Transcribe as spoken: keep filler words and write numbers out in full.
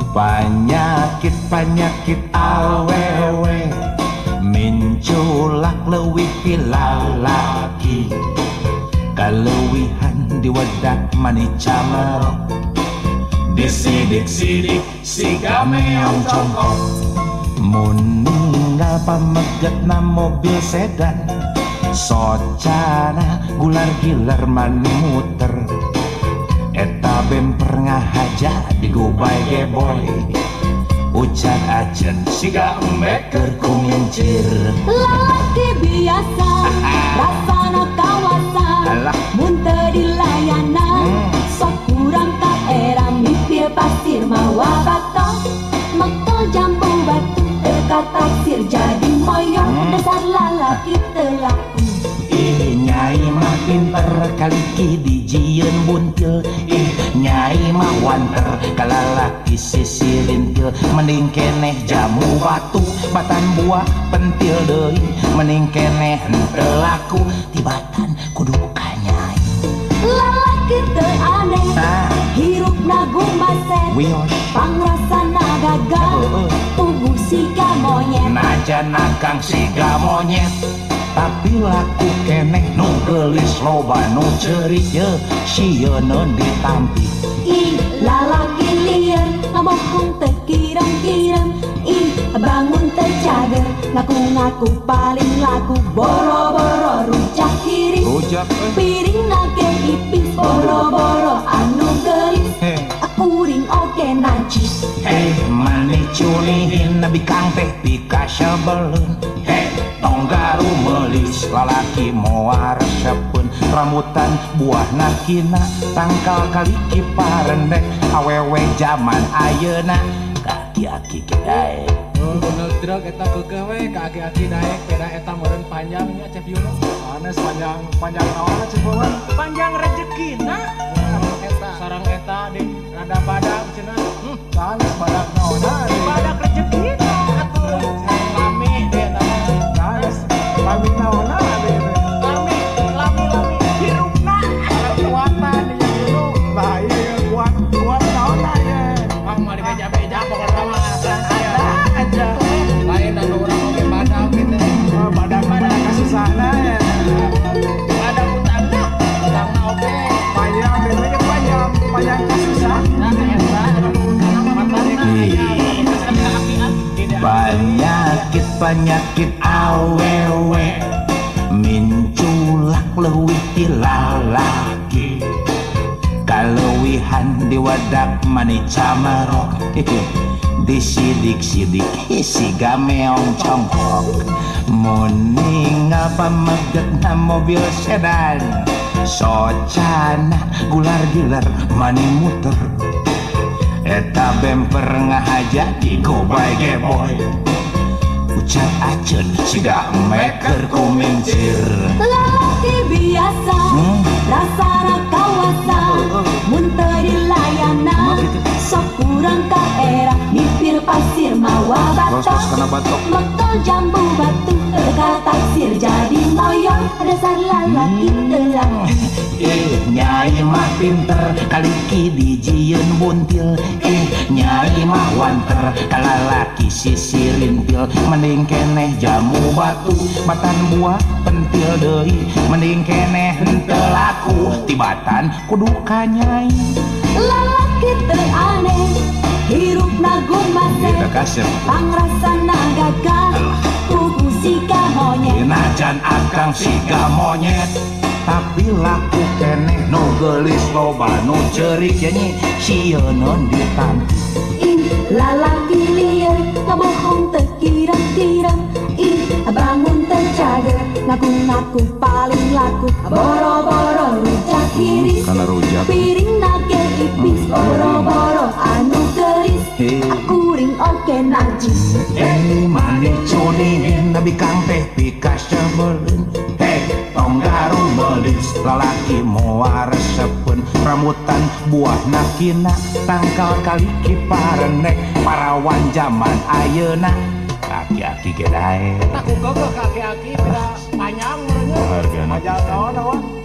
Panyakit-panyakit awewe menculak leuwih ti lalaki, kaleuwihan di wadak mani camerok, disidik-sidik siga meong congkok. Mun ninggal pameggetna mobil sedan, socana gular gilar mani muter, eta bemper ngahaja digubay geboy, ucan acen siga embek keur kumincir. Lalaki biasa rasana kawasan, mun teu dilayanan sok kurang ka era mipil pasir mawa batok, mekol jambu batu dekat taksir jadi moyong, dasar lalaki teu laku. Ih nyai mah pinter kaliki dijieun buntil, ih nyai mah wanter kalalaki sisirintil, mending keneh jamu batu batan buah pentil deui, mending keneh henteu laku tibatan kudu ka nyai. Lalaki teu aneh hirupna gumbaset, pangrasana gagah tubuh siga monyet, najan akang siga monyet tapi laku keneh nu geulis loba nu ceurik ye sieun ditampi. Ih lalaki lieur ngabokong teu kirem-kirem, ih bangun teu cager ngaku-ngaku paling laku, boro-boro rujak kiris piringna ge ipis, boro-boro anu geulis akuring oge najis. Hei mani culihin bikang teh pika sebeleun, hei tonggaru melis lalaki moal resepun, rambutan buah nakina tangkal kaliki parendek, awewe zaman ayeuna kaki-aki daek. Bener truk eta keukeuh we ka aki-aki daek, beda eta meureun panjang nya Cef Yuno. Sanes panjang panjang naon Cef Wawan? Panjang rezekina. Eta sareng eta di rada badag cenah. Hmm, sanes badag naonna di badag rezekina atuh. Lami di eta mah. Sanes lami naonna di lami lami lami hirupna kuatan di Yuno. Lah ieu kuat kuat naonna ye. Ah mah di beja-beja pokokna mah asan aya aja. Lain dan orang oke badak gitu. Badak badak kasusana ya. Badak utangna, utangna oke. Panjang bedanya panjang, panjang kasusah. Nah eta Panyakit-panyakit awewe menculak leuwih ti lalaki, kaleuwihan di wadak mani camerok, disidik-sidik siga meong congkok. Mun ninggal pameggetna mobil sedan, socana gular gilar mani muter, eta bemper ngahaja digobay geboy, ucan acen siga embek keur kumincir. Lalaki biasa rasana kawasan, mun teu dilayanan sok kurang ka era mipir pasir mawa batok, mekol jambu batu dekat taksir jadi moyong, dasar lalaki teu laku. Eh nyai mah pinter kaliki dijieun buntil, eh nyai mah wanter kalalaki sisirintil, mending keneh jamu batu batan buah pentil deui, mending keneh henteu laku tibatan kudu ka nyai. Lalaki teu aneh hirupna gumbaset, pangrasana gagah tubuh siga monyet, najan akang siga monyet tapi laku keneh nu geulis loba nu ceurik nyanyi sieun ditampi. Ih lalaki lieur ngabokong teu kirem-kirem, ih bangun teu cager ngaku-ngaku paling laku, boro-boro rujak kiris piringna ge ipis, boro-boro anu geulis akuring oge najis. Eh mani culihin bikang teh pika sebeleun, hei tonggaru melis lalaki moal resepun, rambutan buah nakina tangkal kaliki parendek, parawan zaman ayeuna kaki-aki ge daek. Tak kugogo kaki-aki beda panjang meureun. Hargana Panjang naon naon?